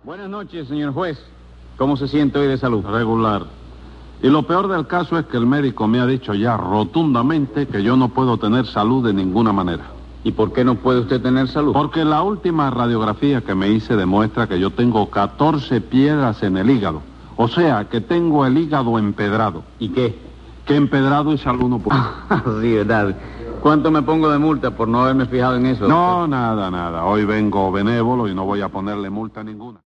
Buenas noches, señor juez. ¿Cómo se siente hoy de salud? Regular. Y lo peor del caso es que el médico me ha dicho ya rotundamente que yo no puedo tener salud de ninguna manera. ¿Y por qué no puede usted tener salud? Porque la última radiografía que me hice demuestra que yo tengo 14 piedras en el hígado. O sea, que tengo el hígado empedrado. ¿Y qué? Que empedrado y salud no puedo. Sí, verdad. ¿Cuánto me pongo de multa por no haberme fijado en eso? No, nada. Hoy vengo benévolo y no voy a ponerle multa ninguna.